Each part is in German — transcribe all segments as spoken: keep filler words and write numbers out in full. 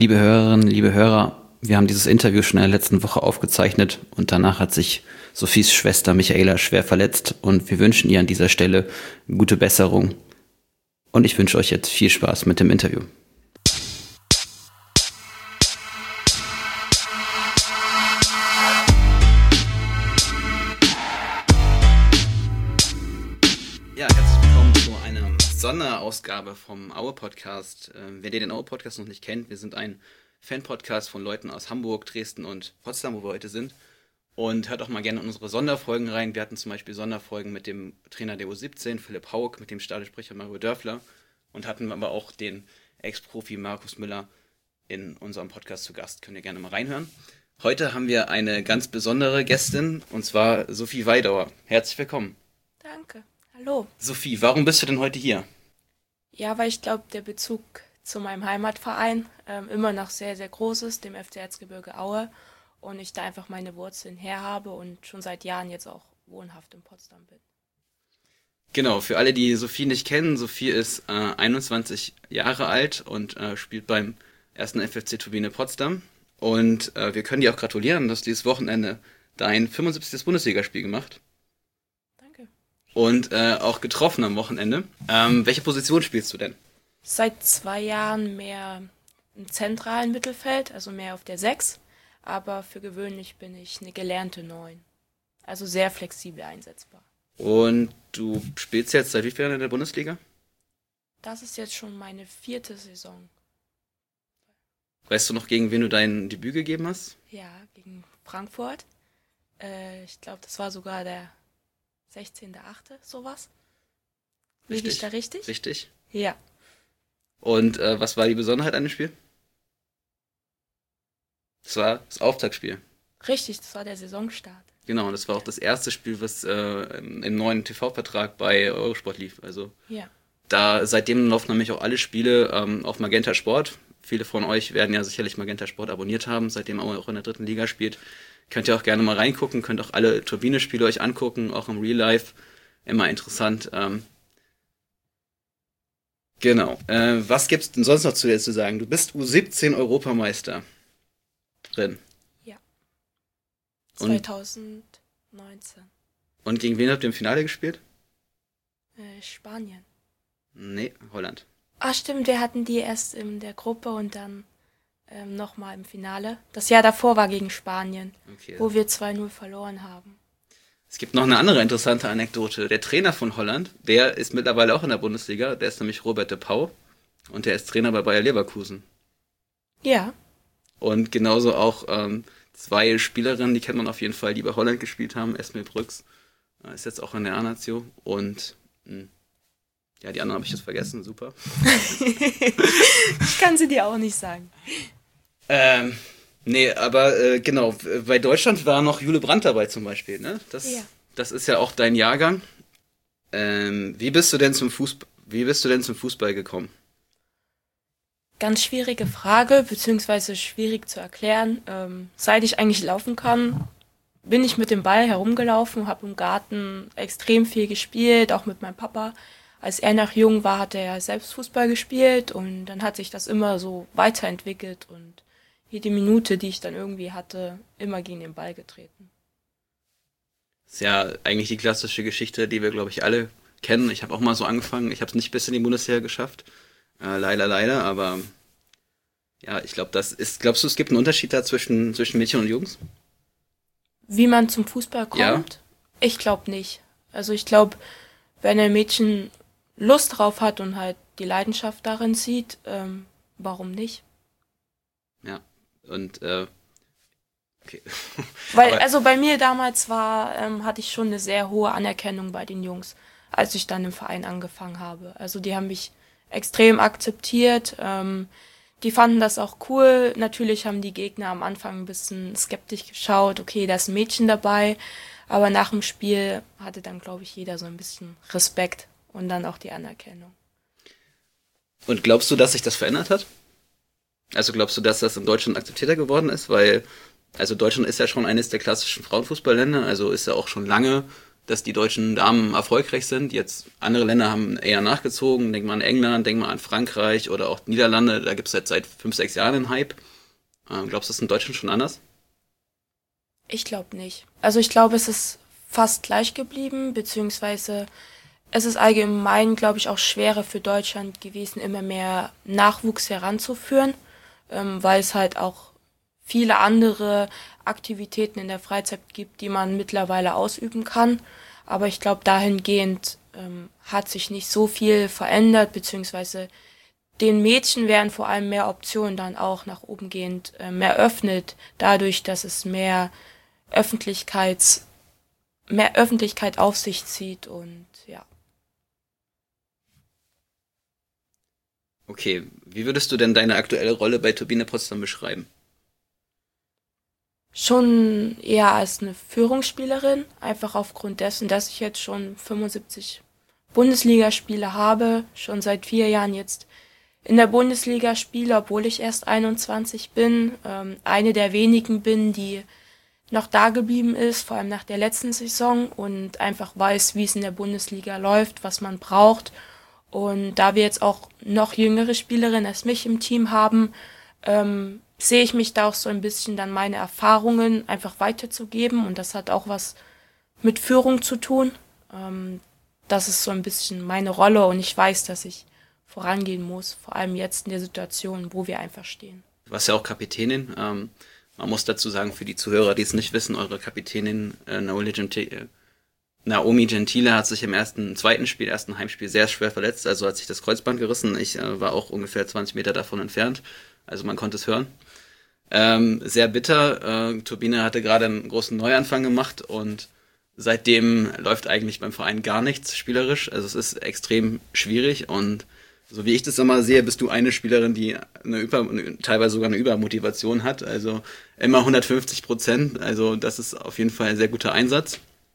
Liebe Hörerinnen, liebe Hörer, wir haben dieses Interview schon in der letzten Woche aufgezeichnet und danach hat sich Sophies Schwester Michaela schwer verletzt und wir wünschen ihr an dieser Stelle gute Besserung. Und ich wünsche euch jetzt viel Spaß mit dem Interview. Ja, herzlich willkommen zu einer Sonderausgabe vom Aue-Podcast. Ähm, wer den Aue-Podcast noch nicht kennt, wir sind ein Fan-Podcast von Leuten aus Hamburg, Dresden und Potsdam, wo wir heute sind. Und hört auch mal gerne in unsere Sonderfolgen rein. Wir hatten zum Beispiel Sonderfolgen mit dem Trainer der U siebzehn, Philipp Haug, mit dem Stadionsprecher Mario Dörfler und hatten aber auch den Ex-Profi Markus Müller in unserem Podcast zu Gast. Könnt ihr gerne mal reinhören. Heute haben wir eine ganz besondere Gästin, und zwar Sophie Weidauer. Herzlich willkommen. Danke. Hallo. Sophie, warum bist du denn heute hier? Ja, weil ich glaube, der Bezug zu meinem Heimatverein ähm, immer noch sehr, sehr groß ist, dem F C Erzgebirge Aue. Und ich da einfach meine Wurzeln her habe und schon seit Jahren jetzt auch wohnhaft in Potsdam bin. Genau, für alle, die Sophie nicht kennen, Sophie ist äh, einundzwanzig Jahre alt und äh, spielt beim ersten F F C Turbine Potsdam. Und äh, wir können dir auch gratulieren, dass du dieses Wochenende dein fünfundsiebzigstes Bundesligaspiel gemacht. Danke. Und äh, auch getroffen am Wochenende. Ähm, welche Position spielst du denn? Seit zwei Jahren mehr im zentralen Mittelfeld, also mehr auf der sechs. Aber für gewöhnlich bin ich eine gelernte Neun. Also sehr flexibel einsetzbar. Und du spielst jetzt seit wie vielen Jahren in der Bundesliga? Das ist jetzt schon meine vierte Saison. Weißt du noch, gegen wen du dein Debüt gegeben hast? Ja, gegen Frankfurt. Äh, ich glaube, das war sogar der sechzehnter achte sowas. Liege ich da richtig? Richtig. Ja. Und äh, was war die Besonderheit an dem Spiel? Das war das Auftaktspiel. Richtig, das war der Saisonstart. Genau, und das war auch das erste Spiel, was äh, im, im neuen T V-Vertrag bei Eurosport lief. Also Ja. da seitdem laufen nämlich auch alle Spiele ähm, auf Magenta Sport. Viele von euch werden ja sicherlich Magenta Sport abonniert haben, seitdem er auch in der dritten Liga spielt. Könnt ihr auch gerne mal reingucken, könnt auch alle Turbine-Spiele euch angucken, auch im Real Life. Immer interessant. Ähm, genau. Äh, was gibt's denn sonst noch zu dir zu sagen? Du bist U siebzehn Europameister drin. Ja. Und- zweitausendneunzehn. Und gegen wen habt ihr im Finale gespielt? Äh, Spanien. Nee, Holland. Ah, stimmt, wir hatten die erst in der Gruppe und dann ähm, nochmal im Finale. Das Jahr davor war gegen Spanien, Okay. wo wir zwei null verloren haben. Es gibt noch eine andere interessante Anekdote. Der Trainer von Holland, der ist mittlerweile auch in der Bundesliga. Der ist nämlich Robert de Pauw. Und der ist Trainer bei Bayer Leverkusen. Ja, Und genauso auch ähm, zwei Spielerinnen, die kennt man auf jeden Fall, die bei Holland gespielt haben. Esmee Brüx äh, ist jetzt auch in der A-Nazio. Und mh, ja, die anderen habe ich jetzt vergessen. Super. ich kann sie dir auch nicht sagen. Ähm, nee, aber äh, genau, bei Deutschland war noch Jule Brandt dabei zum Beispiel, ne? Das, Ja. das ist ja auch dein Jahrgang. Ähm, wie bist du denn zum Fußball, wie bist du denn zum Fußball gekommen? Ganz schwierige Frage, beziehungsweise schwierig zu erklären. Ähm, seit ich eigentlich laufen kann, bin ich mit dem Ball herumgelaufen, habe im Garten extrem viel gespielt, auch mit meinem Papa. Als er noch jung war, hat er selbst Fußball gespielt und dann hat sich das immer so weiterentwickelt und jede Minute, die ich dann irgendwie hatte, immer gegen den Ball getreten. Das ist ja eigentlich die klassische Geschichte, die wir, glaube ich, alle kennen. Ich habe auch mal so angefangen. Ich habe es nicht bis in die Bundesliga geschafft. Äh, leider, leider. Aber ja, ich glaube, das ist. Glaubst du, es gibt einen Unterschied da zwischen, zwischen Mädchen und Jungs? Wie man zum Fußball kommt? Ja. Ich glaube nicht. Also ich glaube, wenn ein Mädchen Lust drauf hat und halt die Leidenschaft darin sieht, ähm, warum nicht? Ja. Und äh, okay. Weil, Aber- also bei mir damals war, ähm, hatte ich schon eine sehr hohe Anerkennung bei den Jungs, als ich dann im Verein angefangen habe. Also die haben mich extrem akzeptiert, ähm, die fanden das auch cool. Natürlich haben die Gegner am Anfang ein bisschen skeptisch geschaut, okay, da ist ein Mädchen dabei, aber nach dem Spiel hatte dann, glaube ich, jeder so ein bisschen Respekt und dann auch die Anerkennung. Und glaubst du, dass sich das verändert hat? Also glaubst du, dass das in Deutschland akzeptierter geworden ist? Weil, also Deutschland ist ja schon eines der klassischen Frauenfußballländer, also ist ja auch schon lange dass die deutschen Damen erfolgreich sind. Jetzt andere Länder haben eher nachgezogen. Denk mal an England, denk mal an Frankreich oder auch Niederlande. Da gibt es jetzt seit fünf, sechs Jahren einen Hype. Ähm, glaubst du, das ist in Deutschland schon anders? Ich glaube nicht. Also ich glaube, es ist fast gleich geblieben, beziehungsweise es ist allgemein, glaube ich, auch schwerer für Deutschland gewesen, immer mehr Nachwuchs heranzuführen, ähm, weil es halt auch viele andere Aktivitäten in der Freizeit gibt, die man mittlerweile ausüben kann. Aber ich glaube, dahingehend ähm, hat sich nicht so viel verändert, beziehungsweise den Mädchen werden vor allem mehr Optionen dann auch nach oben gehend ähm, eröffnet, dadurch, dass es mehr Öffentlichkeits, mehr Öffentlichkeit auf sich zieht und ja. Okay, wie würdest du denn deine aktuelle Rolle bei Turbine Potsdam beschreiben? Schon eher als eine Führungsspielerin, einfach aufgrund dessen, dass ich jetzt schon fünfundsiebzig Bundesligaspiele habe, schon seit vier Jahren jetzt in der Bundesliga spiele, obwohl ich erst einundzwanzig bin, ähm, eine der wenigen bin, die noch da geblieben ist, vor allem nach der letzten Saison und einfach weiß, wie es in der Bundesliga läuft, was man braucht. Und da wir jetzt auch noch jüngere Spielerinnen als mich im Team haben, ähm, sehe ich mich da auch so ein bisschen dann meine Erfahrungen einfach weiterzugeben und das hat auch was mit Führung zu tun. Ähm, das ist so ein bisschen meine Rolle und ich weiß, dass ich vorangehen muss, vor allem jetzt in der Situation, wo wir einfach stehen. Du warst ja auch Kapitänin. Ähm, man muss dazu sagen, für die Zuhörer, die es nicht wissen, eure Kapitänin äh, Naomi, Gentile, Naomi Gentile hat sich im ersten, zweiten Spiel, ersten Heimspiel sehr schwer verletzt, also hat sich das Kreuzband gerissen. Ich äh, war auch ungefähr zwanzig Meter davon entfernt, also man konnte es hören. Ähm, sehr bitter. Äh, Turbine hatte gerade einen großen Neuanfang gemacht und seitdem läuft eigentlich beim Verein gar nichts spielerisch. Also es ist extrem schwierig und so wie ich das immer sehe, bist du eine Spielerin, die eine Über, teilweise sogar eine Übermotivation hat. Also immer hundertfünfzig Prozent. Also das ist auf jeden Fall ein sehr guter Einsatz.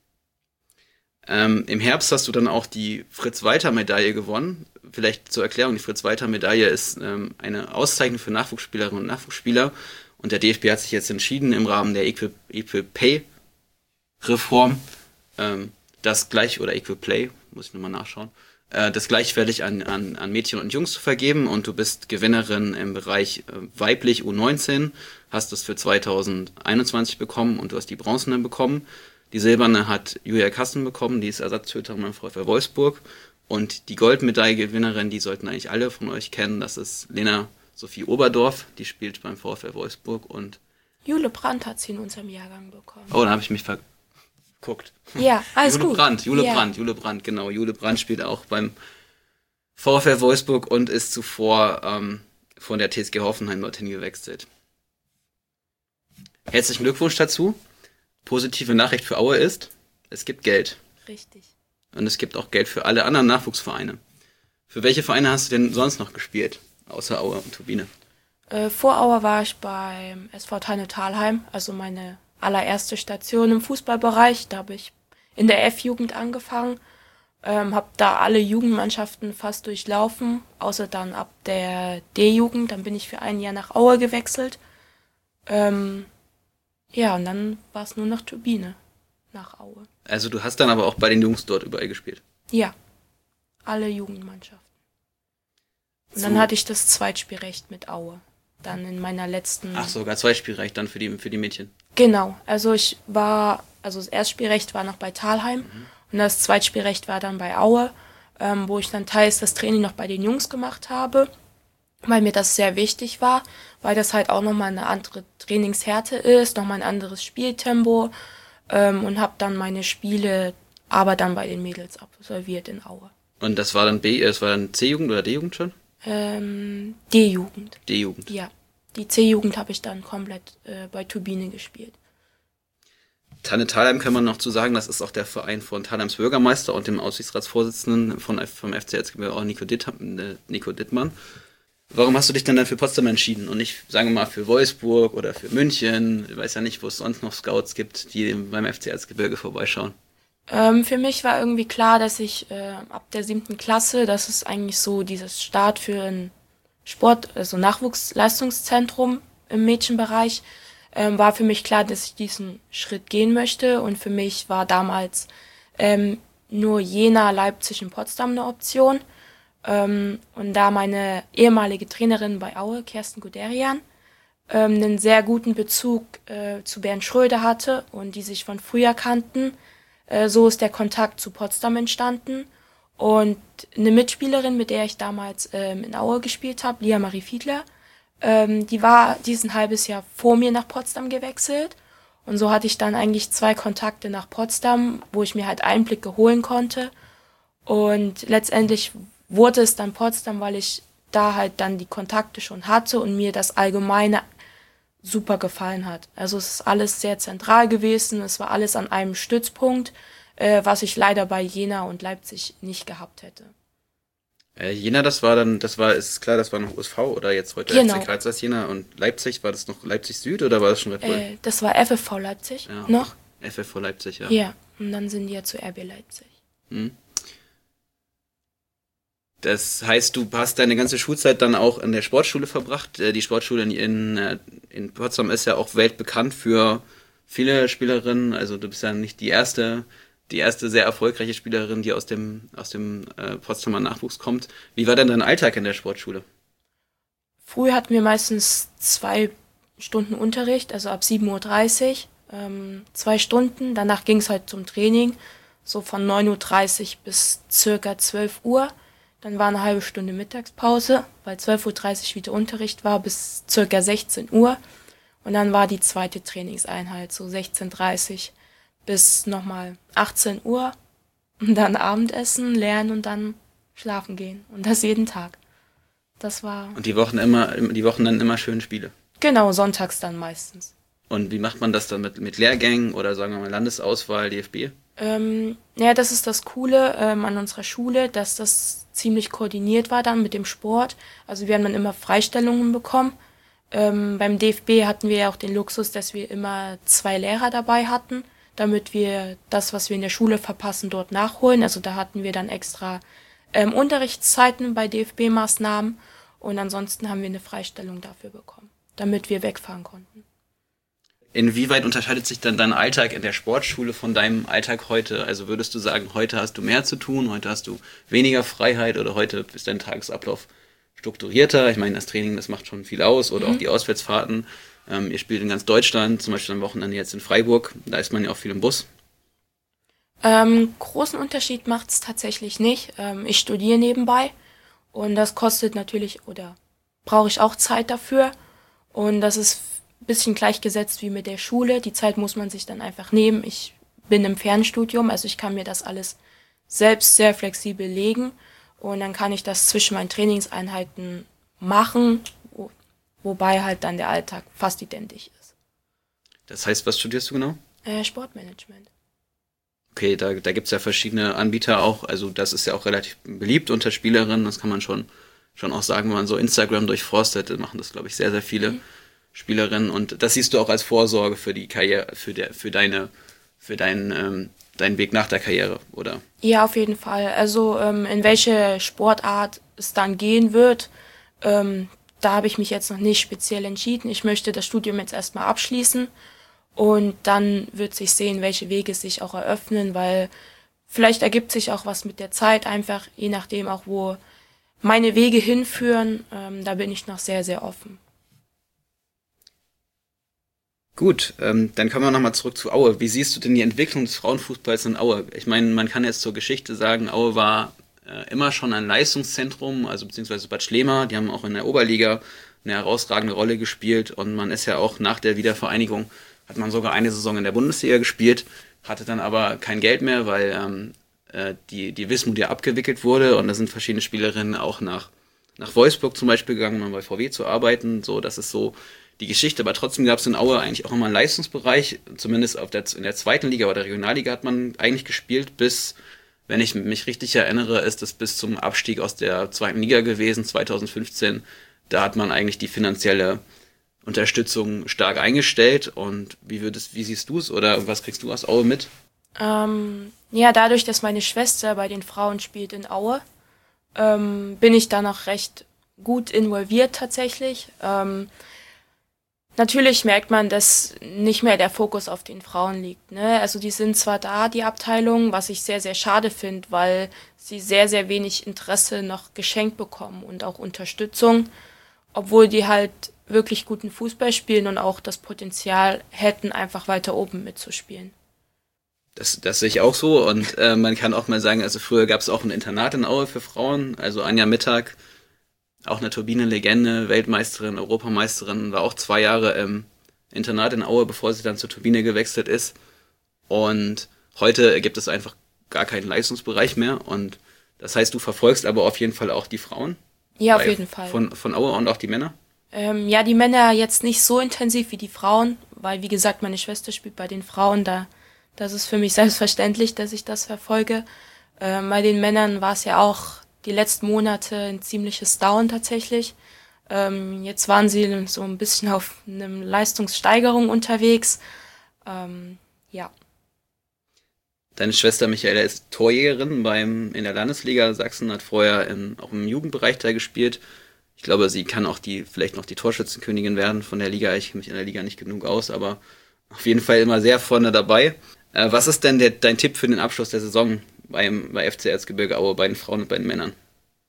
Ähm, Im Herbst hast du dann auch die Fritz-Walter-Medaille gewonnen. Vielleicht zur Erklärung, die Fritz-Walter-Medaille ist ähm, eine Auszeichnung für Nachwuchsspielerinnen und Nachwuchsspieler. Und der D F B hat sich jetzt entschieden, im Rahmen der Equal, Equal Pay-Reform, ähm, das gleich, oder Equal Play, muss ich nochmal nachschauen, äh, das gleichwertig an, an, an Mädchen und Jungs zu vergeben. Und du bist Gewinnerin im Bereich äh, weiblich U neunzehn, hast das für zweitausendeinundzwanzig bekommen und du hast die bronzene bekommen. Die silberne hat Julia Kasten bekommen, die ist Ersatztöterin beim VfL Wolfsburg. Und die Goldmedaille-Gewinnerin, die sollten eigentlich alle von euch kennen, das ist Lena Sophie Oberdorf, die spielt beim VfL Wolfsburg und Jule Brandt hat sie in unserem Jahrgang bekommen. Oh, da habe ich mich verguckt. Ja, alles Jule gut. Brandt, Jule ja. Brandt, Jule Brandt, genau. Jule Brandt spielt auch beim VfL Wolfsburg und ist zuvor ähm, von der T S G Hoffenheim dorthin gewechselt. Herzlichen Glückwunsch dazu. Positive Nachricht für Aue ist, es gibt Geld. Richtig. Und es gibt auch Geld für alle anderen Nachwuchsvereine. Für welche Vereine hast du denn sonst noch gespielt? Außer Aue und Turbine. Äh, vor Aue war ich beim S V Thalheim, also meine allererste Station im Fußballbereich. Da habe ich in der F-Jugend angefangen, ähm, habe da alle Jugendmannschaften fast durchlaufen, außer dann ab der D-Jugend. Dann bin ich für ein Jahr nach Aue gewechselt. Ähm, ja, und dann war es nur noch Turbine nach Aue. Also du hast dann aber auch bei den Jungs dort überall gespielt? Ja, alle Jugendmannschaften. Und So. dann hatte ich das Zweitspielrecht mit Aue. Dann in meiner letzten... Ach, sogar Zweitspielrecht dann für die, für die Mädchen. Genau, also ich war, also das Erstspielrecht war noch bei Thalheim mhm. und das Zweitspielrecht war dann bei Aue, ähm, wo ich dann teils das Training noch bei den Jungs gemacht habe, weil mir das sehr wichtig war, weil das halt auch nochmal eine andere Trainingshärte ist, nochmal ein anderes Spieltempo ähm, und habe dann meine Spiele aber dann bei den Mädels absolviert in Aue. Und das war dann B, das war dann C-Jugend oder D-Jugend schon? Ähm, D-Jugend. D-Jugend. Ja, die C-Jugend habe ich dann komplett äh, bei Turbine gespielt. Tanne Thalheim kann man noch zu sagen, das ist auch der Verein von Thalheims Bürgermeister und dem Aussichtsratsvorsitzenden von, vom F C Erzgebirge, auch Nico, Ditt, äh, Nico Dittmann. Warum hast du dich denn dann für Potsdam entschieden und nicht, sagen wir mal, für Wolfsburg oder für München? Ich weiß ja nicht, wo es sonst noch Scouts gibt, die beim F C Erzgebirge vorbeischauen. Ähm, für mich war irgendwie klar, dass ich äh, ab der siebten Klasse, das ist eigentlich so dieses Start für ein Sport, also Nachwuchsleistungszentrum im Mädchenbereich, ähm, war für mich klar, dass ich diesen Schritt gehen möchte. Und für mich war damals ähm, nur Jena, Leipzig und Potsdam eine Option. Ähm, und da meine ehemalige Trainerin bei Aue, Kerstin Guderian, ähm, einen sehr guten Bezug äh, zu Bernd Schröder hatte und die sich von früher kannten, äh, so ist der Kontakt zu Potsdam entstanden. Und eine Mitspielerin, mit der ich damals ähm, in Aue gespielt habe, Lia Marie Fiedler, ähm, die war diesen halbes Jahr vor mir nach Potsdam gewechselt. Und so hatte ich dann eigentlich zwei Kontakte nach Potsdam, wo ich mir halt Einblicke holen konnte. Und letztendlich wurde es dann Potsdam, weil ich da halt dann die Kontakte schon hatte und mir das Allgemeine super gefallen hat. Also es ist alles sehr zentral gewesen, es war alles an einem Stützpunkt, äh, was ich leider bei Jena und Leipzig nicht gehabt hätte. Äh, Jena, das war dann, das war, ist klar, das war noch U S V oder jetzt heute Genau. F C Karl Zeiss Jena, und Leipzig, war das noch Leipzig Süd oder war das schon Red Bull? Äh, das war F F V Leipzig Ja, noch. F F V Leipzig, ja. Ja, und dann sind die ja zu R B Leipzig. Hm. Das heißt, du hast deine ganze Schulzeit dann auch in der Sportschule verbracht. Äh, Die Sportschule in, in, in Potsdam ist ja auch weltbekannt für viele Spielerinnen. Also du bist ja nicht die erste, die erste sehr erfolgreiche Spielerin, die aus dem, aus dem äh, Potsdamer Nachwuchs kommt. Wie war denn dein Alltag in der Sportschule? Früher hatten wir meistens zwei Stunden Unterricht, also ab sieben Uhr dreißig, ähm, zwei Stunden. Danach ging es halt zum Training, so von neun Uhr dreißig bis circa zwölf Uhr. Dann war eine halbe Stunde Mittagspause, weil zwölf Uhr dreißig wieder Unterricht war bis circa sechzehn Uhr. Und dann war die zweite Trainingseinheit, so sechzehn Uhr dreißig bis nochmal achtzehn Uhr. Und dann Abendessen, lernen und dann schlafen gehen. Und das jeden Tag. Das war... Und die Wochen immer, die Wochen dann immer schön Spiele. Genau, sonntags dann meistens. Und wie macht man das dann mit, mit Lehrgängen oder sagen wir mal Landesauswahl, D F B? Ähm, ja, das ist das Coole ähm, an unserer Schule, dass das ziemlich koordiniert war dann mit dem Sport. Also wir haben dann immer Freistellungen bekommen. Ähm, beim D F B hatten wir ja auch den Luxus, dass wir immer zwei Lehrer dabei hatten, damit wir das, was wir in der Schule verpassen, dort nachholen. Also da hatten wir dann extra ähm, Unterrichtszeiten bei D F B-Maßnahmen und ansonsten haben wir eine Freistellung dafür bekommen, damit wir wegfahren konnten. Inwieweit unterscheidet sich dann dein Alltag in der Sportschule von deinem Alltag heute? Also würdest du sagen, heute hast du mehr zu tun, heute hast du weniger Freiheit oder heute ist dein Tagesablauf strukturierter? Ich meine, das Training, das macht schon viel aus oder mhm. auch die Auswärtsfahrten. Ähm, ihr spielt in ganz Deutschland, zum Beispiel am Wochenende jetzt in Freiburg, da ist man ja auch viel im Bus. Ähm, großen Unterschied macht es tatsächlich nicht. Ähm, ich studiere nebenbei und das kostet natürlich oder brauche ich auch Zeit dafür und das ist bisschen gleichgesetzt wie mit der Schule. Die Zeit muss man sich dann einfach nehmen. Ich bin im Fernstudium, also ich kann mir das alles selbst sehr flexibel legen und dann kann ich das zwischen meinen Trainingseinheiten machen, wo, wobei halt dann der Alltag fast identisch ist. Das heißt, was studierst du genau? Äh, Sportmanagement. Okay, da, da gibt es ja verschiedene Anbieter auch, also das ist ja auch relativ beliebt unter Spielerinnen, das kann man schon, schon auch sagen, wenn man so Instagram durchforstet, machen das, glaube ich, sehr, sehr viele. Mhm. Spielerin, und das siehst du auch als Vorsorge für die Karriere, für der, für deine, für deinen, ähm, deinen Weg nach der Karriere, oder? Ja, auf jeden Fall. Also ähm, in welche Sportart es dann gehen wird, ähm, da habe ich mich jetzt noch nicht speziell entschieden. Ich möchte das Studium jetzt erstmal abschließen und dann wird sich sehen, welche Wege sich auch eröffnen, weil vielleicht ergibt sich auch was mit der Zeit, einfach je nachdem auch, wo meine Wege hinführen. Ähm, da bin ich noch sehr, sehr offen. Gut, ähm, dann kommen wir nochmal zurück zu Aue. Wie siehst du denn die Entwicklung des Frauenfußballs in Aue? Ich meine, man kann jetzt zur Geschichte sagen, Aue war äh, immer schon ein Leistungszentrum, also beziehungsweise Bad Schlema, die haben auch in der Oberliga eine herausragende Rolle gespielt und man ist ja auch nach der Wiedervereinigung, hat man sogar eine Saison in der Bundesliga gespielt, hatte dann aber kein Geld mehr, weil ähm, äh, die, die Wismut ja abgewickelt wurde und da sind verschiedene Spielerinnen auch nach, nach Wolfsburg zum Beispiel gegangen, um bei V W zu arbeiten, so, das ist so die Geschichte, aber trotzdem gab es in Aue eigentlich auch immer einen Leistungsbereich, zumindest auf der, in der zweiten Liga oder der Regionalliga hat man eigentlich gespielt bis, wenn ich mich richtig erinnere, ist es bis zum Abstieg aus der zweiten Liga gewesen, zwanzig fünfzehn. Da hat man eigentlich die finanzielle Unterstützung stark eingestellt und wie würdest, wie siehst du es oder was kriegst du aus Aue mit? Ähm, ja, dadurch, dass meine Schwester bei den Frauen spielt in Aue, ähm, bin ich da noch recht gut involviert tatsächlich. Ähm, Natürlich merkt man, dass nicht mehr der Fokus auf den Frauen liegt, ne? Also die sind zwar da, die Abteilung, was ich sehr, sehr schade finde, weil sie sehr, sehr wenig Interesse noch geschenkt bekommen und auch Unterstützung, obwohl die halt wirklich guten Fußball spielen und auch das Potenzial hätten, einfach weiter oben mitzuspielen. Das, das sehe ich auch so und äh, man kann auch mal sagen, also früher gab es auch ein Internat in Aue für Frauen, also Anja Mittag, auch eine Turbine-Legende, Weltmeisterin, Europameisterin, war auch zwei Jahre im Internat in Aue, bevor sie dann zur Turbine gewechselt ist. Und heute gibt es einfach gar keinen Leistungsbereich mehr. Und das heißt, du verfolgst aber auf jeden Fall auch die Frauen. Ja, auf jeden Fall. Von, von Aue und auch die Männer. Ähm, ja, die Männer jetzt nicht so intensiv wie die Frauen, weil, wie gesagt, meine Schwester spielt bei den Frauen. Da, das ist für mich selbstverständlich, dass ich das verfolge. Ähm, bei den Männern war es ja auch die letzten Monate ein ziemliches Down tatsächlich. Ähm, jetzt waren sie so ein bisschen auf einer Leistungssteigerung unterwegs. Ähm, ja. Deine Schwester Michaela ist Torjägerin beim, in der Landesliga Sachsen, hat vorher in, auch im Jugendbereich da gespielt. Ich glaube, sie kann auch die, vielleicht noch die Torschützenkönigin werden von der Liga. Ich kenne mich in der Liga nicht genug aus, aber auf jeden Fall immer sehr vorne dabei. Äh, was ist denn der, dein Tipp für den Abschluss der Saison beim, bei F C Erzgebirge Aue, bei den Frauen und bei den Männern?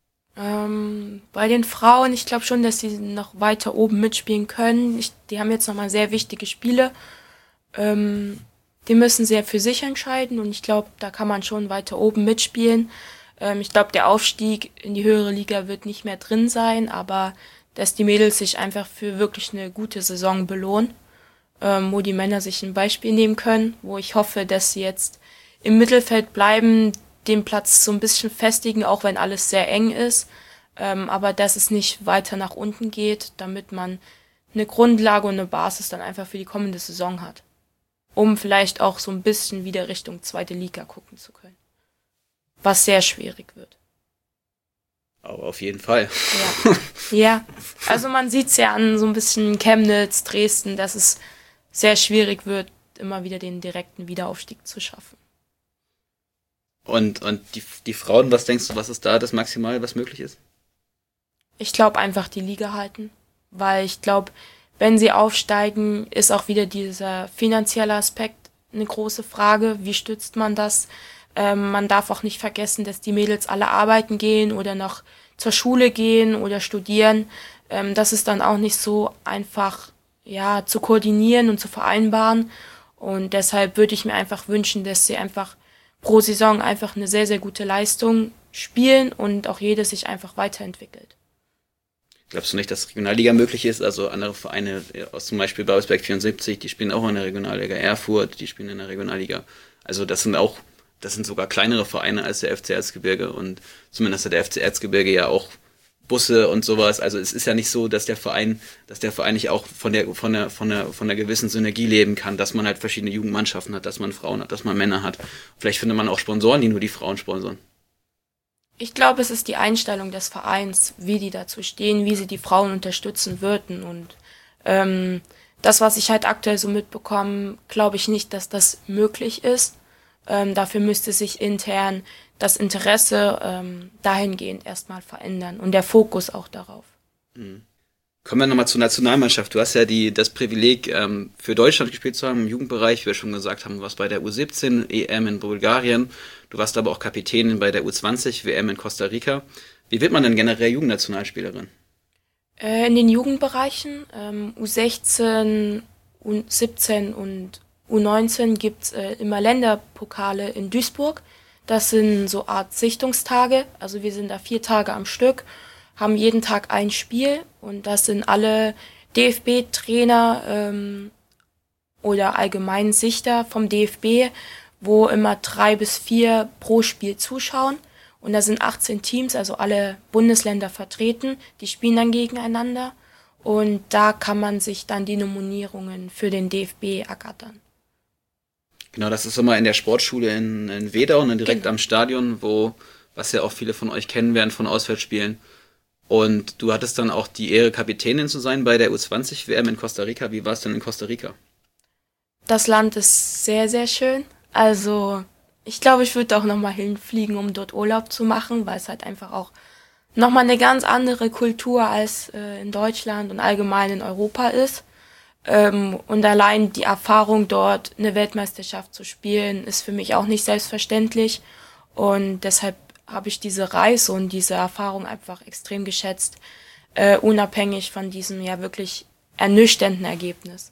Ähm, bei den Frauen, ich glaube schon, dass sie noch weiter oben mitspielen können. Ich, die haben jetzt nochmal sehr wichtige Spiele. Ähm, die müssen sehr für sich entscheiden und ich glaube, da kann man schon weiter oben mitspielen. Ähm, ich glaube, der Aufstieg in die höhere Liga wird nicht mehr drin sein, aber dass die Mädels sich einfach für wirklich eine gute Saison belohnen, ähm, wo die Männer sich ein Beispiel nehmen können, wo ich hoffe, dass sie jetzt im Mittelfeld bleiben, den Platz so ein bisschen festigen, auch wenn alles sehr eng ist, ähm, aber dass es nicht weiter nach unten geht, damit man eine Grundlage und eine Basis dann einfach für die kommende Saison hat, um vielleicht auch so ein bisschen wieder Richtung zweite Liga gucken zu können, was sehr schwierig wird. Aber auf jeden Fall. Ja, ja. Also man sieht es ja an so ein bisschen Chemnitz, Dresden, dass es sehr schwierig wird, immer wieder den direkten Wiederaufstieg zu schaffen. Und, und die, die Frauen, was denkst du, was ist da das Maximale, was möglich ist? Ich glaube einfach die Liga halten, weil ich glaube, wenn sie aufsteigen, ist auch wieder dieser finanzielle Aspekt eine große Frage. Wie stützt man das? Ähm, man darf auch nicht vergessen, dass die Mädels alle arbeiten gehen oder noch zur Schule gehen oder studieren. Ähm, das ist dann auch nicht so einfach, ja, zu koordinieren und zu vereinbaren. Und deshalb würde ich mir einfach wünschen, dass sie einfach pro Saison einfach eine sehr, sehr gute Leistung spielen und auch jeder sich einfach weiterentwickelt. Glaubst du nicht, dass Regionalliga möglich ist? Also andere Vereine, aus zum Beispiel Babelsberg vierundsiebzig, die spielen auch in der Regionalliga, Erfurt, die spielen in der Regionalliga. Also das sind auch, das sind sogar kleinere Vereine als der F C Erzgebirge und zumindest hat der F C Erzgebirge ja auch Busse und sowas. Also es ist ja nicht so, dass der Verein, dass der Verein nicht auch von der, von der, von der, von der gewissen Synergie leben kann, dass man halt verschiedene Jugendmannschaften hat, dass man Frauen hat, dass man Männer hat. Vielleicht findet man auch Sponsoren, die nur die Frauen sponsern. Ich glaube, es ist die Einstellung des Vereins, wie die dazu stehen, wie sie die Frauen unterstützen würden. Und ähm, das, was ich halt aktuell so mitbekomme, glaube ich nicht, dass das möglich ist. Ähm, dafür müsste sich intern das Interesse ähm, dahingehend erstmal verändern und der Fokus auch darauf. Mhm. Kommen wir nochmal zur Nationalmannschaft. Du hast ja die, das Privileg, ähm, für Deutschland gespielt zu haben im Jugendbereich. Wie wir schon gesagt haben, du warst bei der U siebzehn E M in Bulgarien. Du warst aber auch Kapitänin bei der U zwanzig W M in Costa Rica. Wie wird man denn generell Jugendnationalspielerin? Äh, in den Jugendbereichen, ähm, U sechzehn, U siebzehn und U neunzehn gibt's äh, immer Länderpokale in Duisburg. Das sind so Art Sichtungstage. Also wir sind da vier Tage am Stück, haben jeden Tag ein Spiel und das sind alle D F B-Trainer ähm, oder allgemein Sichter vom D F B, wo immer drei bis vier pro Spiel zuschauen. Und da sind achtzehn Teams, also alle Bundesländer vertreten, die spielen dann gegeneinander. Und da kann man sich dann die Nominierungen für den D F B ergattern. Genau, das ist immer in der Sportschule in, in Wedau, ne, direkt Genau. am Stadion, wo, was ja auch viele von euch kennen werden von Auswärtsspielen. Und du hattest dann auch die Ehre, Kapitänin zu sein bei der U zwanzig W M in Costa Rica. Wie war es denn in Costa Rica? Das Land ist sehr, sehr schön. Also ich glaube, ich würde auch nochmal hinfliegen, um dort Urlaub zu machen, weil es halt einfach auch nochmal eine ganz andere Kultur als äh, in Deutschland und allgemein in Europa ist. Ähm, und allein die Erfahrung dort, eine Weltmeisterschaft zu spielen, ist für mich auch nicht selbstverständlich. Und deshalb habe ich diese Reise und diese Erfahrung einfach extrem geschätzt, äh, unabhängig von diesem ja wirklich ernüchternden Ergebnis.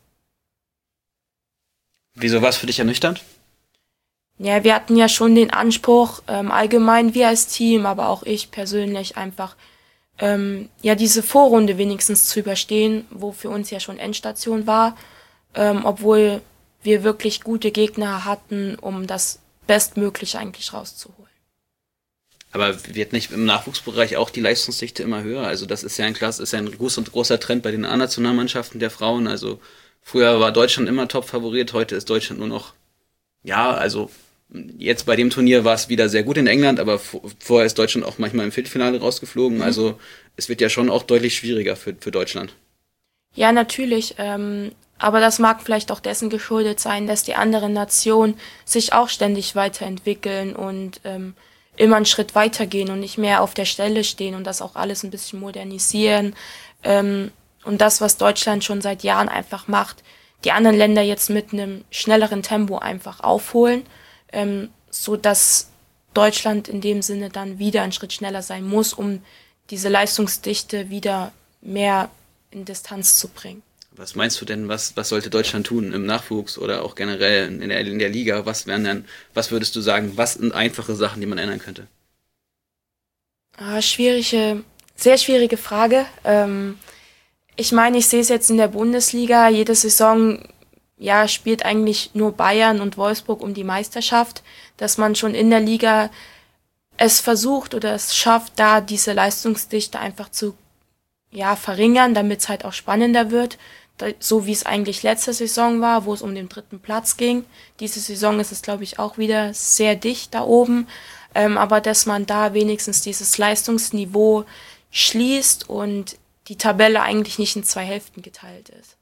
Wieso war es für dich ernüchternd? Ja, wir hatten ja schon den Anspruch, ähm, allgemein wir als Team, aber auch ich persönlich einfach, ähm, ja, diese Vorrunde wenigstens zu überstehen, wo für uns ja schon Endstation war, ähm, obwohl wir wirklich gute Gegner hatten, um das Bestmögliche eigentlich rauszuholen. Aber wird nicht im Nachwuchsbereich auch die Leistungsdichte immer höher? Also das ist ja ein klass, ist ja ein groß und großer Trend bei den A-Nationalmannschaften der Frauen. Also früher war Deutschland immer Top-Favorit, heute ist Deutschland nur noch, ja, also jetzt bei dem Turnier war es wieder sehr gut in England, aber vorher ist Deutschland auch manchmal im Viertelfinale rausgeflogen. Mhm. Also es wird ja schon auch deutlich schwieriger für, für Deutschland. Ja, natürlich. Ähm, aber das mag vielleicht auch dessen geschuldet sein, dass die anderen Nationen sich auch ständig weiterentwickeln und ähm, immer einen Schritt weitergehen und nicht mehr auf der Stelle stehen und das auch alles ein bisschen modernisieren. Ähm, und das, was Deutschland schon seit Jahren einfach macht, die anderen Länder jetzt mit einem schnelleren Tempo einfach aufholen, ähm, so dass Deutschland in dem Sinne dann wieder einen Schritt schneller sein muss, um diese Leistungsdichte wieder mehr in Distanz zu bringen. Was meinst du denn, was, was sollte Deutschland tun im Nachwuchs oder auch generell in der, in der Liga? Was wären denn, was würdest du sagen, was sind einfache Sachen, die man ändern könnte? Ah, schwierige, sehr schwierige Frage. Ähm, ich meine, ich sehe es jetzt in der Bundesliga, jede Saison ja, spielt eigentlich nur Bayern und Wolfsburg um die Meisterschaft, dass man schon in der Liga es versucht oder es schafft, da diese Leistungsdichte einfach zu ja, verringern, damit es halt auch spannender wird. So wie es eigentlich letzte Saison war, wo es um den dritten Platz ging. Diese Saison ist es, glaube ich, auch wieder sehr dicht da oben. Ähm, aber dass man da wenigstens dieses Leistungsniveau schließt und die Tabelle eigentlich nicht in zwei Hälften geteilt ist.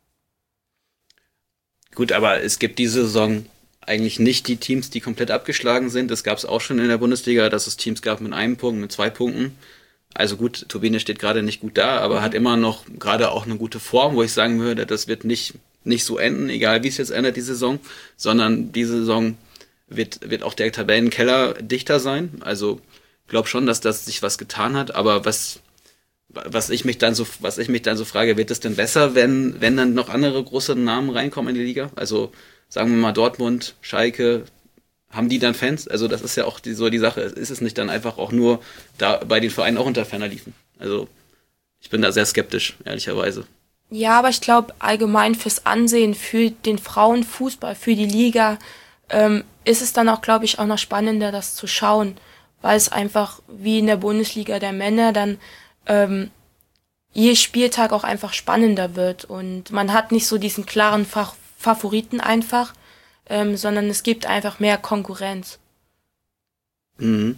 Gut, aber es gibt diese Saison eigentlich nicht die Teams, die komplett abgeschlagen sind. Das gab es auch schon in der Bundesliga, dass es Teams gab mit einem Punkt, mit zwei Punkten. Also gut, Turbine steht gerade nicht gut da, aber mhm. hat immer noch gerade auch eine gute Form, wo ich sagen würde, das wird nicht, nicht so enden, egal wie es jetzt endet, die Saison, sondern diese Saison wird, wird auch der Tabellenkeller dichter sein. Also ich glaube schon, dass das sich was getan hat, aber was, was ich mich dann so, was ich mich dann so frage, wird es denn besser, wenn, wenn dann noch andere große Namen reinkommen in die Liga? Also sagen wir mal Dortmund, Schalke, haben die dann Fans? Also das ist ja auch die, so die Sache. Ist es nicht dann einfach auch nur da bei den Vereinen auch unter ferner liefen? Also ich bin da sehr skeptisch, ehrlicherweise. Ja, aber ich glaube allgemein fürs Ansehen, für den Frauenfußball, für die Liga, ähm, ist es dann auch, glaube ich, auch noch spannender, das zu schauen, weil es einfach wie in der Bundesliga der Männer dann ähm, je Spieltag auch einfach spannender wird und man hat nicht so diesen klaren Fach- Favoriten einfach, Ähm, sondern es gibt einfach mehr Konkurrenz. Mhm.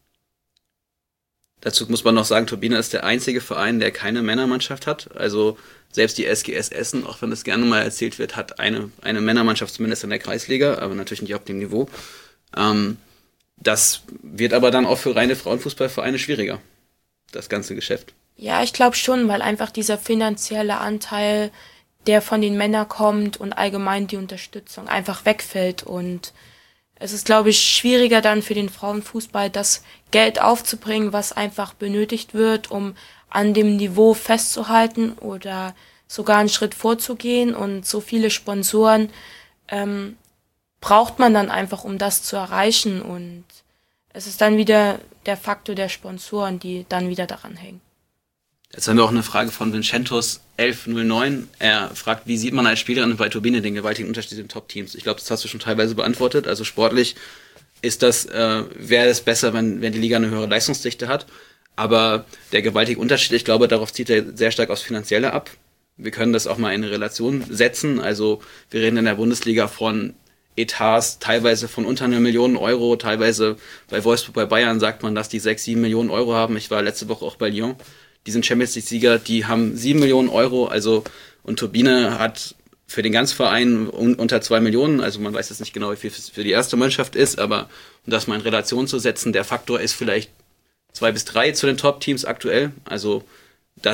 Dazu muss man noch sagen, Turbine ist der einzige Verein, der keine Männermannschaft hat. Also selbst die S G S Essen, auch wenn das gerne mal erzählt wird, hat eine, eine Männermannschaft zumindest in der Kreisliga, aber natürlich nicht auf dem Niveau. Ähm, das wird aber dann auch für reine Frauenfußballvereine schwieriger, das ganze Geschäft. Ja, ich glaube schon, weil einfach dieser finanzielle Anteil, der von den Männern kommt und allgemein die Unterstützung einfach wegfällt. Und es ist, glaube ich, schwieriger dann für den Frauenfußball, das Geld aufzubringen, was einfach benötigt wird, um an dem Niveau festzuhalten oder sogar einen Schritt vorzugehen. Und so viele Sponsoren ähm, braucht man dann einfach, um das zu erreichen. Und es ist dann wieder der Faktor der Sponsoren, die dann wieder daran hängen. Jetzt haben wir auch eine Frage von Vincentos elf null neun. Er fragt, wie sieht man als Spielerin bei Turbine den gewaltigen Unterschied in den Top-Teams? Ich glaube, das hast du schon teilweise beantwortet. Also sportlich ist das, äh, wäre es besser, wenn, wenn die Liga eine höhere Leistungsdichte hat. Aber der gewaltige Unterschied, ich glaube, darauf zieht er sehr stark aufs Finanzielle ab. Wir können das auch mal in eine Relation setzen. Also wir reden in der Bundesliga von Etats, teilweise von unter einer Million Euro, teilweise bei Wolfsburg, bei Bayern sagt man, dass die sechs, sieben Millionen Euro haben. Ich war letzte Woche auch bei Lyon. Die sind Champions League-Sieger, die haben sieben Millionen Euro, also und Turbine hat für den ganzen Verein un- unter zwei Millionen, also man weiß jetzt nicht genau, wie viel es für die erste Mannschaft ist, aber um das mal in Relation zu setzen, der Faktor ist vielleicht zwei bis drei zu den Top-Teams aktuell, also das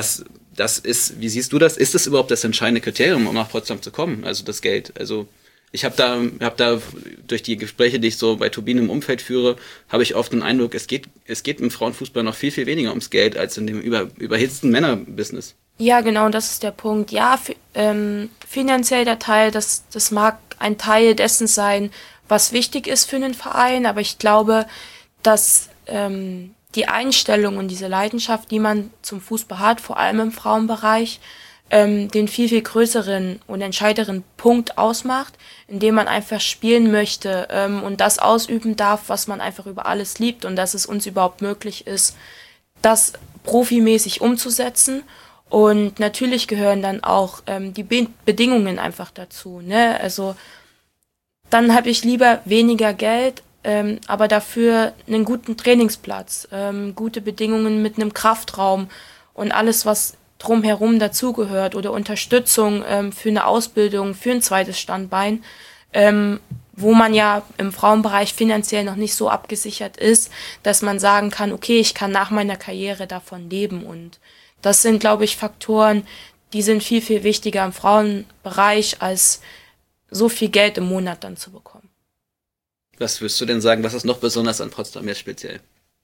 das ist, wie siehst du das? Ist das überhaupt das entscheidende Kriterium, um nach Potsdam zu kommen? Also das Geld. Also ich habe da, hab da durch die Gespräche, die ich so bei Turbine im Umfeld führe, habe ich oft den Eindruck, es geht, es geht im Frauenfußball noch viel, viel weniger ums Geld als in dem über, überhitzten Männerbusiness. Ja, genau, das ist der Punkt. Ja, fi- ähm, finanziell der Teil, das, das mag ein Teil dessen sein, was wichtig ist für einen Verein, aber ich glaube, dass ähm, die Einstellung und diese Leidenschaft, die man zum Fußball hat, vor allem im Frauenbereich, ähm, den viel, viel größeren und entscheidenden Punkt ausmacht, indem man einfach spielen möchte ähm, und das ausüben darf, was man einfach über alles liebt und dass es uns überhaupt möglich ist, das profimäßig umzusetzen. Und natürlich gehören dann auch ähm, die Be- Bedingungen einfach dazu. Ne? Also dann habe ich lieber weniger Geld, ähm, aber dafür einen guten Trainingsplatz, ähm, gute Bedingungen mit einem Kraftraum und alles, was drumherum dazugehört oder Unterstützung ähm, für eine Ausbildung, für ein zweites Standbein, ähm, wo man ja im Frauenbereich finanziell noch nicht so abgesichert ist, dass man sagen kann, okay, ich kann nach meiner Karriere davon leben. Und das sind, glaube ich, Faktoren, die sind viel, viel wichtiger im Frauenbereich, als so viel Geld im Monat dann zu bekommen. Was würdest du denn sagen, was ist noch besonders an Potsdam jetzt speziell?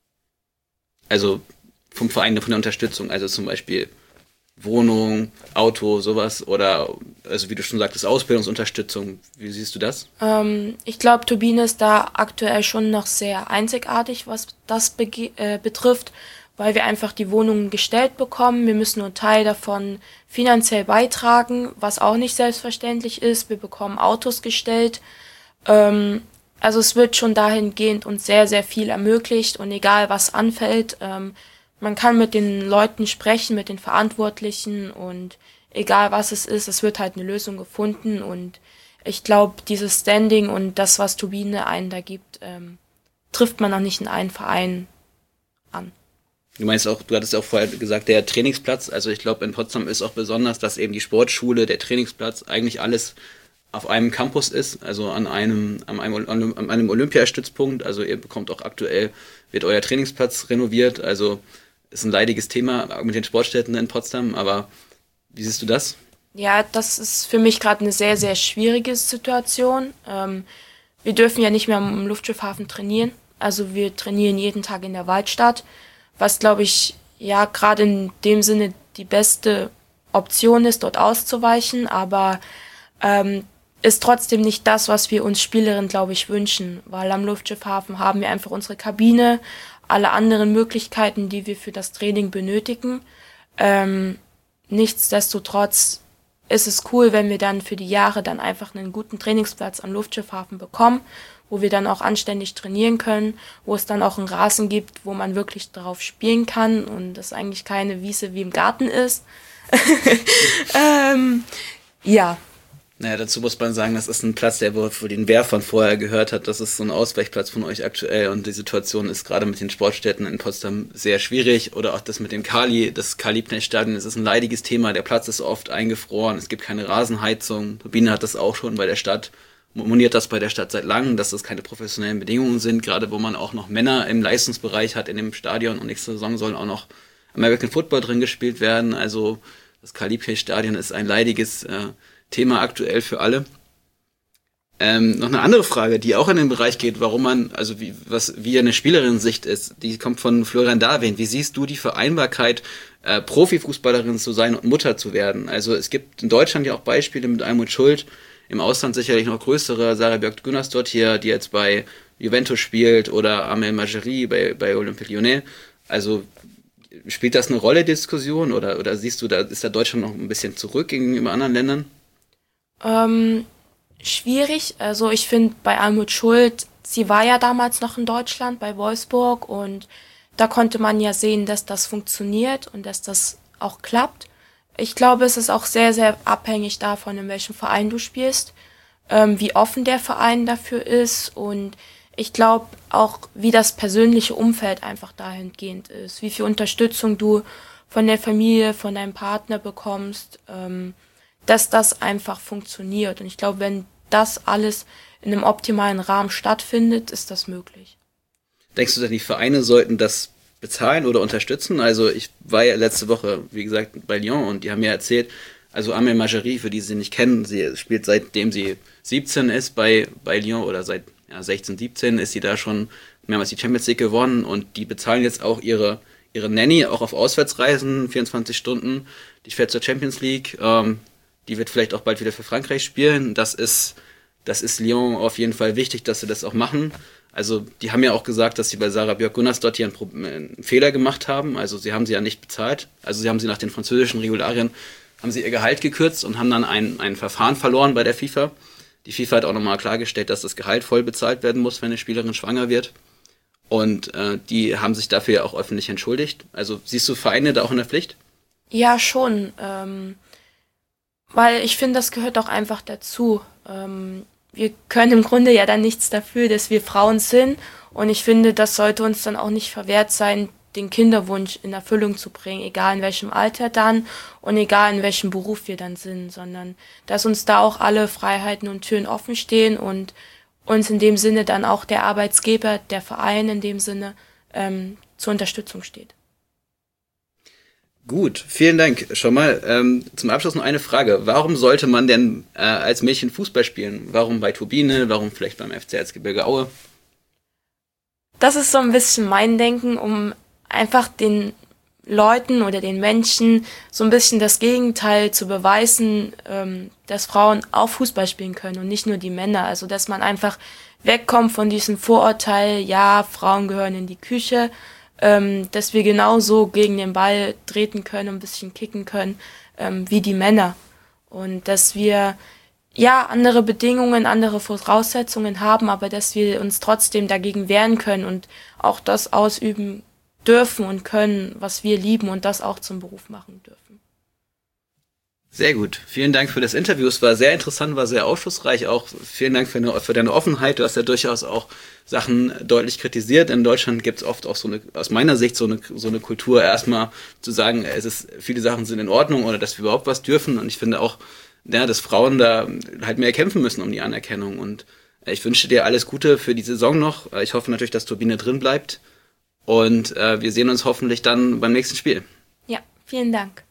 Also vom Verein, von der Unterstützung, also zum Beispiel Wohnung, Auto, sowas oder, also wie du schon sagtest, Ausbildungsunterstützung. Wie siehst du das? Ähm, ich glaube, Turbine ist da aktuell schon noch sehr einzigartig, was das bege- äh, betrifft, weil wir einfach die Wohnungen gestellt bekommen. Wir müssen nur einen Teil davon finanziell beitragen, was auch nicht selbstverständlich ist. Wir bekommen Autos gestellt. Ähm, also es wird schon dahingehend uns sehr, sehr viel ermöglicht und egal was anfällt, ähm, man kann mit den Leuten sprechen, mit den Verantwortlichen und egal was es ist, es wird halt eine Lösung gefunden und ich glaube, dieses Standing und das, was Turbine einen da gibt, ähm, trifft man noch nicht in einen Verein an. Du meinst auch, du hattest auch vorher gesagt, der Trainingsplatz, also ich glaube in Potsdam ist auch besonders, dass eben die Sportschule, der Trainingsplatz, eigentlich alles auf einem Campus ist, also an einem, an einem, an einem Olympiastützpunkt, also ihr bekommt auch aktuell, wird euer Trainingsplatz renoviert, also ist ein leidiges Thema mit den Sportstätten in Potsdam, aber wie siehst du das? Ja, das ist für mich gerade eine sehr, sehr schwierige Situation. Ähm, wir dürfen ja nicht mehr im Luftschiffhafen trainieren, also wir trainieren jeden Tag in der Waldstadt, was glaube ich ja gerade in dem Sinne die beste Option ist, dort auszuweichen, aber ähm, ist trotzdem nicht das, was wir uns Spielerinnen, glaube ich, wünschen, weil am Luftschiffhafen haben wir einfach unsere Kabine, alle anderen Möglichkeiten, die wir für das Training benötigen. Ähm, nichtsdestotrotz ist es cool, wenn wir dann für die Jahre dann einfach einen guten Trainingsplatz am Luftschiffhafen bekommen, wo wir dann auch anständig trainieren können, wo es dann auch einen Rasen gibt, wo man wirklich drauf spielen kann und das eigentlich keine Wiese wie im Garten ist. ähm, ja. Naja, dazu muss man sagen, das ist ein Platz, der wohl für den Wer von vorher gehört hat. Das ist so ein Ausweichplatz von euch aktuell und die Situation ist gerade mit den Sportstätten in Potsdam sehr schwierig. Oder auch das mit dem Kali, das Kali-Stadion, das ist ein leidiges Thema. Der Platz ist oft eingefroren, es gibt keine Rasenheizung. Turbine hat das auch schon bei der Stadt, moniert das bei der Stadt seit langem, dass das keine professionellen Bedingungen sind, gerade wo man auch noch Männer im Leistungsbereich hat in dem Stadion und nächste Saison sollen auch noch American Football drin gespielt werden. Also das Kali-Stadion ist ein leidiges äh, Thema aktuell für alle. Ähm, noch eine andere Frage, die auch in den Bereich geht, warum man, also wie, was, wie eine Spielerin-Sicht ist, die kommt von Florian Darwin. Wie siehst du die Vereinbarkeit, äh, Profifußballerin zu sein und Mutter zu werden? Also es gibt in Deutschland ja auch Beispiele mit Almut Schuld, im Ausland sicherlich noch größere, Sarah Björk-Gunnarsdottir hier, die jetzt bei Juventus spielt, oder Amel Majeri bei, bei Olympique Lyonnais. Also spielt das eine Rolle, Diskussion, oder, oder siehst du, da ist da Deutschland noch ein bisschen zurück gegenüber anderen Ländern? Ähm, schwierig. Also ich finde bei Almut Schuld, sie war ja damals noch in Deutschland bei Wolfsburg und da konnte man ja sehen, dass das funktioniert und dass das auch klappt. Ich glaube, es ist auch sehr, sehr abhängig davon, in welchem Verein du spielst, ähm, wie offen der Verein dafür ist und ich glaube auch, wie das persönliche Umfeld einfach dahingehend ist, wie viel Unterstützung du von der Familie, von deinem Partner bekommst, ähm, dass das einfach funktioniert. Und ich glaube, wenn das alles in einem optimalen Rahmen stattfindet, ist das möglich. Denkst du denn, die Vereine sollten das bezahlen oder unterstützen. Also ich war ja letzte Woche, wie gesagt, bei Lyon und die haben mir erzählt, also Amel Majari, für die sie nicht kennen, sie spielt seitdem sie siebzehn ist bei, bei Lyon oder seit ja, sechzehn, siebzehn ist sie da schon mehrmals die Champions League gewonnen und die bezahlen jetzt auch ihre, ihre Nanny, auch auf Auswärtsreisen, vierundzwanzig Stunden. Die fährt zur Champions League, ähm, die wird vielleicht auch bald wieder für Frankreich spielen. Das ist, das ist Lyon auf jeden Fall wichtig, dass sie das auch machen. Also die haben ja auch gesagt, dass sie bei Sarah Björk-Gunnarsdottir einen, Pro- einen Fehler gemacht haben. Also sie haben sie ja nicht bezahlt. Also sie haben sie nach den französischen Regularien, haben sie ihr Gehalt gekürzt und haben dann ein, ein Verfahren verloren bei der FIFA. Die FIFA hat auch nochmal klargestellt, dass das Gehalt voll bezahlt werden muss, wenn eine Spielerin schwanger wird. Und äh, die haben sich dafür ja auch öffentlich entschuldigt. Also siehst du Vereine da auch in der Pflicht? Ja, schon. Ähm, weil ich finde, das gehört auch einfach dazu. Ähm, wir können im Grunde ja dann nichts dafür, dass wir Frauen sind. Und ich finde, das sollte uns dann auch nicht verwehrt sein, den Kinderwunsch in Erfüllung zu bringen, egal in welchem Alter dann und egal in welchem Beruf wir dann sind, sondern dass uns da auch alle Freiheiten und Türen offen stehen und uns in dem Sinne dann auch der Arbeitsgeber, der Verein in dem Sinne ähm, zur Unterstützung steht. Gut, vielen Dank. Schon mal ähm, zum Abschluss noch eine Frage. Warum sollte man denn äh, als Mädchen Fußball spielen? Warum bei Turbine? Warum vielleicht beim F C Erzgebirge Aue? Das ist so ein bisschen mein Denken, um einfach den Leuten oder den Menschen so ein bisschen das Gegenteil zu beweisen, ähm, dass Frauen auch Fußball spielen können und nicht nur die Männer. Also dass man einfach wegkommt von diesem Vorurteil, ja, Frauen gehören in die Küche, ähm, dass wir genauso gegen den Ball treten können, ein bisschen kicken können, ähm, wie die Männer. Und dass wir ja andere Bedingungen, andere Voraussetzungen haben, aber dass wir uns trotzdem dagegen wehren können und auch das ausüben dürfen und können, was wir lieben und das auch zum Beruf machen dürfen. Sehr gut. Vielen Dank für das Interview. Es war sehr interessant, war sehr aufschlussreich. Auch vielen Dank für, eine, für deine Offenheit. Du hast ja durchaus auch Sachen deutlich kritisiert. In Deutschland gibt es oft auch so eine, aus meiner Sicht, so eine, so eine Kultur, erstmal zu sagen, es ist, viele Sachen sind in Ordnung oder dass wir überhaupt was dürfen. Und ich finde auch, ja, dass Frauen da halt mehr kämpfen müssen um die Anerkennung. Und ich wünsche dir alles Gute für die Saison noch. Ich hoffe natürlich, dass Turbine drin bleibt. Und äh, wir sehen uns hoffentlich dann beim nächsten Spiel. Ja, vielen Dank.